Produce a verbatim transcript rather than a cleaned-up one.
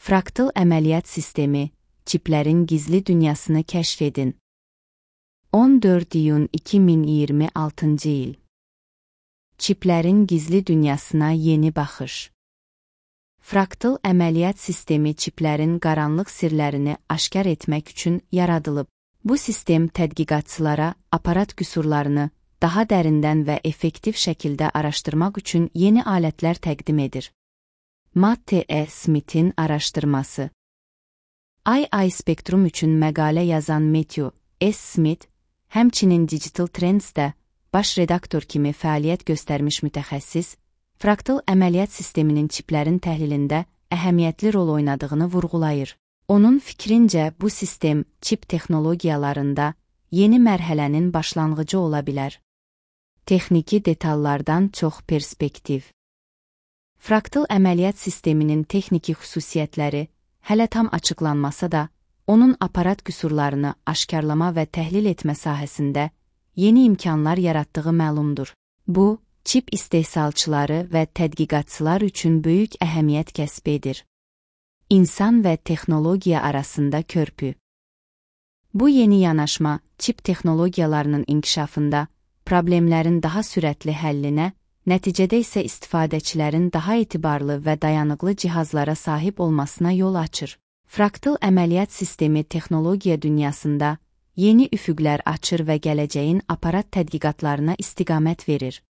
Fraktal əməliyyat sistemi, çiplərin gizli dünyasını kəşf edin. on dörd iyun iki min iyirmi altıncı il. Çiplərin gizli dünyasına yeni baxış. Fraktal əməliyyat sistemi çiplərin qaranlıq sirlərini aşkar etmək üçün yaradılıb. Bu sistem tədqiqatçılara aparat qüsurlarını daha dərindən və effektiv şəkildə araşdırmaq üçün yeni alətlər təqdim edir. Matt E. Smith'in araşdırması. I I Spectrum üçün məqalə yazan Matthew S. Smith, həmçinin Digital Trends'də baş redaktor kimi fəaliyyət göstərmiş mütəxəssis, fraktal əməliyyat sisteminin çiplərin təhlilində əhəmiyyətli rol oynadığını vurğulayır. Onun fikrincə, bu sistem çip texnologiyalarında yeni mərhələnin başlanğıcı ola bilər. Texniki detallardan çox perspektiv. Fraktal əməliyyat sisteminin texniki xüsusiyyətləri hələ tam açıqlanmasa da, onun aparat qüsurlarını aşkarlama və təhlil etmə sahəsində yeni imkanlar yaratdığı məlumdur. Bu, çip istehsalçıları və tədqiqatçılar üçün böyük əhəmiyyət kəsb edir. İnsan və texnologiya arasında körpü. Bu yeni yanaşma, çip texnologiyalarının inkişafında, problemlərin daha sürətli həllinə, nəticədə isə istifadəçilərin daha etibarlı və dayanıqlı cihazlara sahib olmasına yol açır. Fraktal əməliyyat sistemi texnologiya dünyasında yeni üfüqlər açır və gələcəyin aparat tədqiqatlarına istiqamət verir.